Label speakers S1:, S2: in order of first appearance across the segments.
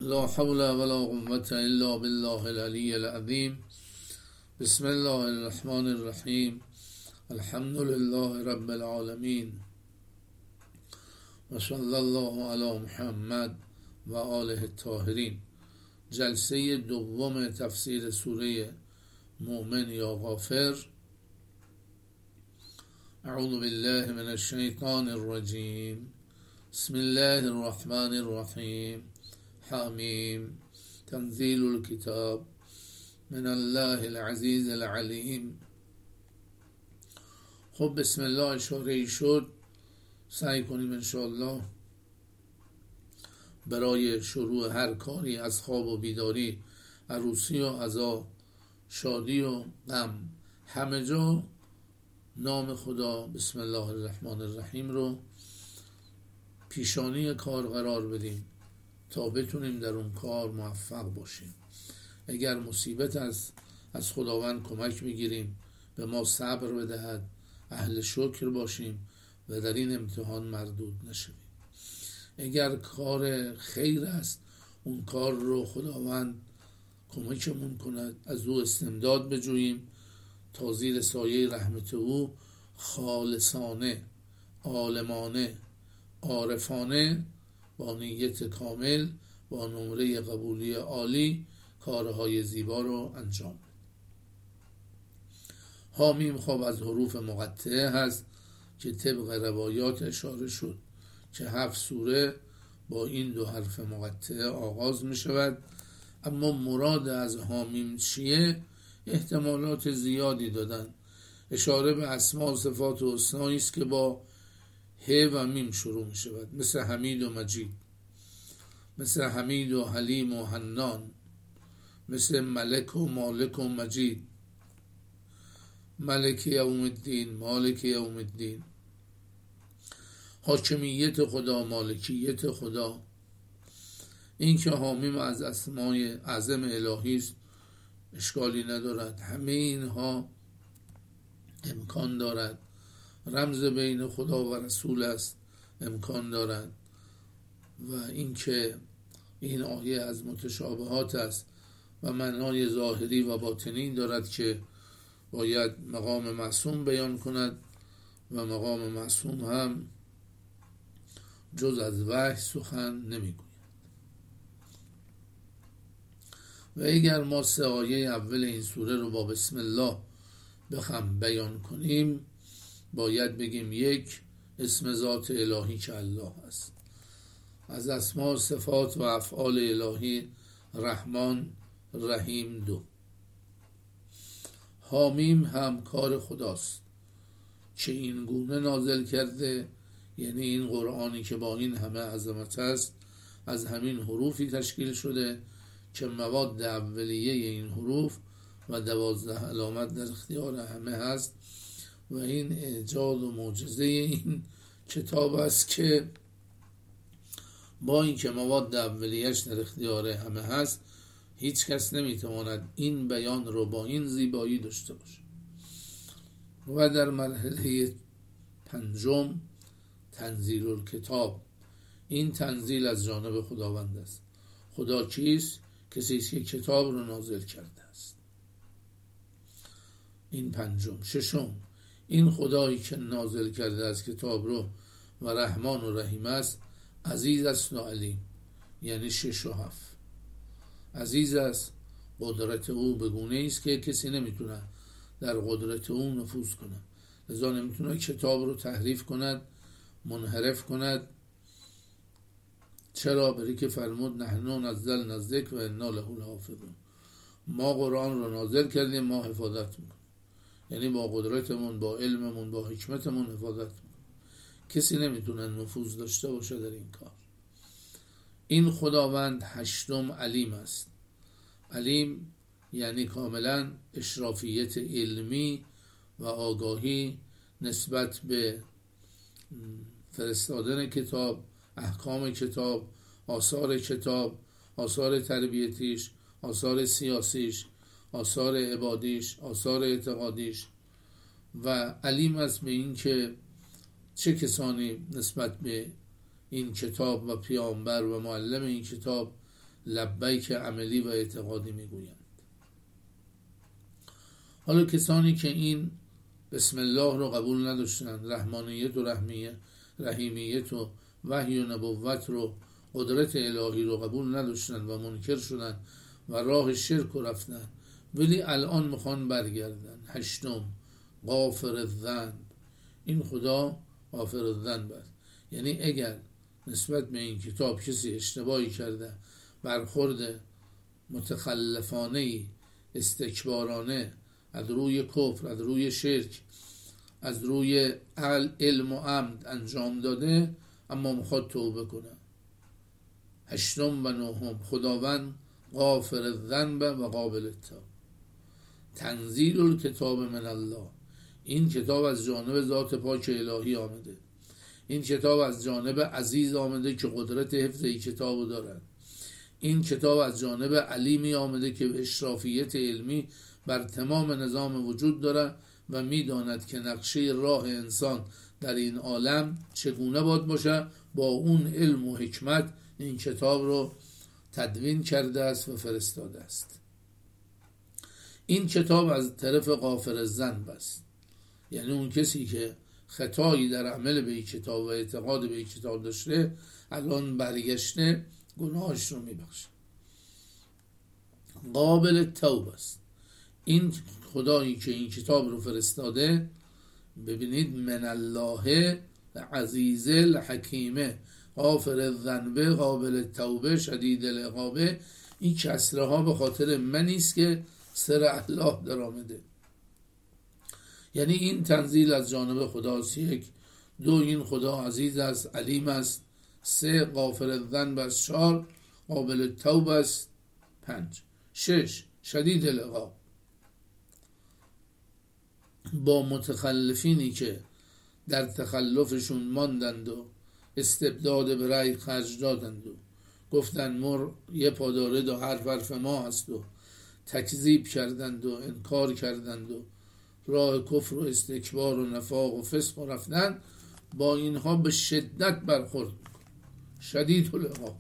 S1: لا حول ولا قوة إلا بالله العلي العظيم. بسم الله الرحمن الرحیم. الحمد لله رب العالمین و صلی الله علی محمد و آله الطاهرین. جلسه دوم تفسیر سوره مؤمن یا غافر. اعوذ بالله من الشیطان الرجیم. بسم الله الرحمن الرحیم. حمیم. تنزیل الکتاب من الله العزیز العلیم. خب بسم الله اشاره شد. سعی کنیم انشاءالله برای شروع هر کاری از خواب و بیداری، عروسی و عزا، شادی و غم، همه جا نام خدا بسم الله الرحمن الرحیم رو پیشانی کار قرار بدیم تا بتونیم در اون کار موفق باشیم. اگر مصیبت از خداوند کمک میگیریم به ما صبر بدهد، اهل شکر باشیم و در این امتحان مردود نشویم. اگر کار خیر است اون کار رو خداوند کمکمون کند، از او استمداد بجوییم تا زیر سایه رحمت او خالصانه، عالمانه، عارفانه، با نیت کامل، با نمره قبولی عالی کارهای زیبا رو انجام. حامیم خب از حروف مقطعه هست که طبق روایات اشاره شد که 7 سوره با این 2 حرف مقطعه آغاز می شود. اما مراد از حامیم چیه؟ احتمالات زیادی دادن. اشاره به اسماء و صفات و حسنایی است که با ه و میم شروع می شود، مثل حمید و مجید، مثل حمید و حلیم و حنان، مثل ملک و مالک و مجید، ملک یوم الدین، مالک یوم الدین، حاکمیت خدا، مالکیت خدا. این که حامیم از اسمای اعظم الهی است اشکالی ندارد. همه اینها امکان دارد، رمز بین خدا و رسول است، امکان دارد. و این که این آیه از متشابهات است و معنای ظاهری و باطنی دارد که باید مقام معصوم بیان کند و مقام معصوم هم جز از وحی سخن نمیگوید. و اگر ما 3 آیه اول این سوره رو با بسم الله بخوام بیان کنیم، باید بگیم 1 اسم ذات الهی که الله است. از اسماء صفات و افعال الهی رحمان، رحیم. 2 حامیم هم کار خداست که این گونه نازل کرده، یعنی این قرآنی که با این همه عظمت است از همین حروفی تشکیل شده که مواد اولیه این حروف و 12 علامت در اختیار همه هست. و این اعجاز و معجزه این کتاب است که با این که مواد اولیه‌اش در اختیار همه هست، هیچ کس نمیتواند این بیان رو با این زیبایی داشته باشه. و در مرحله 5 تنزیل الکتاب. این تنزیل از جانب خداوند است. خدا کیست؟ کسی است که کتاب رو نازل کرده است. این 5. 6 این خدایی که نازل کرده است کتاب رو و رحمان و رحیم است، عزیز است و علیم. یعنی 6 و 7. عزیز است، قدرت او به گونه است که کسی نمیتونه در قدرت او نفوذ کنه، لذا نمیتونه کتاب رو تحریف کند، منحرف کند. چرا؟ برای که فرمود نحن نزلنا الذکر و انا له لحافظون. ما قرآن رو نازل کردیم، ما حفاظت میکنیم. یعنی با قدرتمون، با علممون، با حکمتمون حفاظت میکنیم. کسی نمیتونه نفوذ داشته باشه در این کار. این خداوند 8 علیم است. علیم یعنی کاملا اشرافیت علمی و آگاهی نسبت به فرستادن کتاب، احکام کتاب، آثار کتاب، آثار تربیتیش، آثار سیاسیش، آثار عبادیش، آثار اعتقادیش. و علیم است به این که چه کسانی نسبت به این کتاب و پیامبر و معلم این کتاب لبیک عملی و اعتقادی میگویند. حالا کسانی که این بسم الله رو قبول نداشتند، رحمانیت و رحیمیت و وحی و نبوت رو، قدرت الهی رو قبول نداشتند و منکر شدند و راه شرک رو رفتند، ولی الان میخوان برگردن. 8 غافر الذنب. این خدا غافر الذنب است، یعنی اگر نسبت به این کتاب کسی اشتباهی کرده، برخورد متخلفانه استکبارانه از روی کفر، از روی شرک، از روی علم و عمد انجام داده، اما میخواد توبه کنه. 8 و 9 خداوند غافر الذنب و قابل التوب. تنزیل الکتاب من الله. این کتاب از جانب ذات پاک الهی آمده. این کتاب از جانب عزیز آمده که قدرت حفظ این کتاب دارد. این کتاب از جانب علیمی آمده که به اشرافیت علمی بر تمام نظام وجود دارد و میداند که نقشه راه انسان در این عالم چگونه باید باشه. با اون علم و حکمت این کتاب رو تدوین کرده است و فرستاده است. این کتاب از طرف غافر الذنب است، یعنی اون کسی که خطایی در عمل به این کتاب و اعتقاد به این کتاب داشته، الان برگشته، گناهش رو میبخشه. قابل التوب است. این خدایی که این کتاب رو فرستاده، ببینید، من الله عزیز الحکیمه، غافر الذنب، قابل التوبه، شدید العقابه. این کسره ها به خاطر منی است که سر الله در آمده، یعنی این تنزیل از جانب خداست. 1 2 این خدا عزیز است، علیم است. 3 غافر الذنب است. 4 قابل التوبه است. 5 6 شدید العقاب. با متخلفینی که در تخلفشون ماندند و استبداد به رأی خرج دادند و گفتند مر یه پاداره و حرف ما هست و تکذیب کردند و انکار کردند و راه کفر و استکبار و نفاق و فسق و رفتن، با اینها به شدت برخورد. شدید العقاب،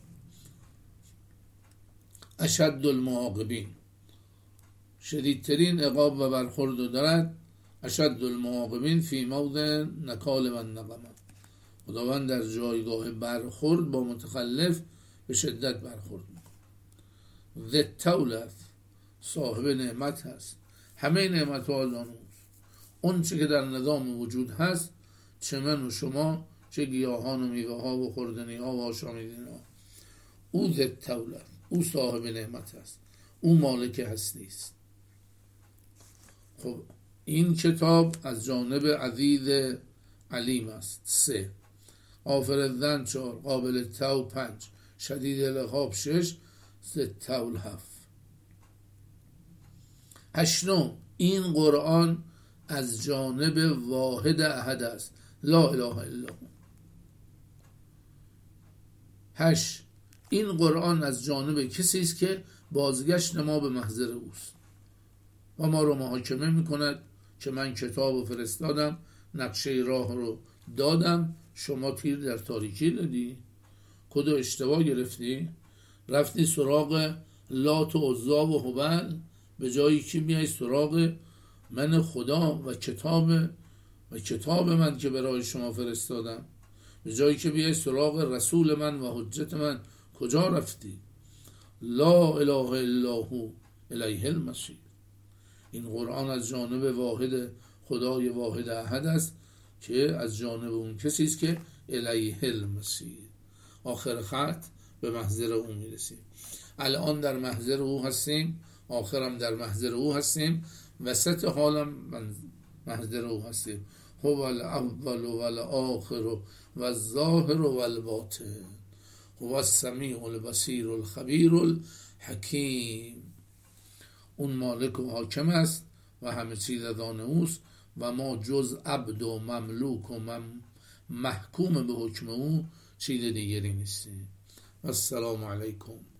S1: اشد المعاقبین. شدیدترین عقاب و برخورد دارد. اشد المعاقبین فی موضع نکال و نقمه. خداوند در جایگاه برخورد با متخلف به شدت برخورد میکنه. ذی الطول، صاحب نعمت هست. همه نعمت ها از آن اوست. اون چه که در نظام وجود هست، چه من و شما، چه گیاهان و میوه ها و خوردنی ها و آشامیدنی ها، او ذی الطول، او صاحب نعمت هست، او مالک هستی است. خب این کتاب از جانب عزیز علیم است. 3 غافر الذنب. 4 قابل التوب. 5 شدید العقاب. 6 ذی الطول. 8 این قرآن از جانب واحد احد است، لا اله الا هو. 8 این قرآن از جانب کسی است که بازگشت ما به محضر اوست و ما رو محاکمه میکند که من کتاب رو فرستادم، نقشه راه رو دادم، شما تیر در تاریکی دادی، کد اشتباه گرفتی، رفتی سراغ لات و عزا و هبل به جایی که میای سراغ من خدا و کتاب من که برای شما فرستادم، به جایی که بیای سراغ رسول من و حجت من، کجا رفتی؟ لا اله الا هو الیه المصیر. این قرآن از جانب واحد خدای واحد احد است که از جانب اون کسی است که الیه المصیر، آخر خط به محضر او میرسیم. الان در محضر او هستیم، آخرم در محضر او هستیم، وسط حالم محضر او هستیم. هو الاول و الاخر و الظاهر و الباطن، هو السمیع البصیر الخبیر الحکیم. اون مالک و حاکم است و همه چیز از آن اوست و ما جز عبد و مملوک و محکوم به حکم او چیز دیگری نیستیم. السلام علیکم.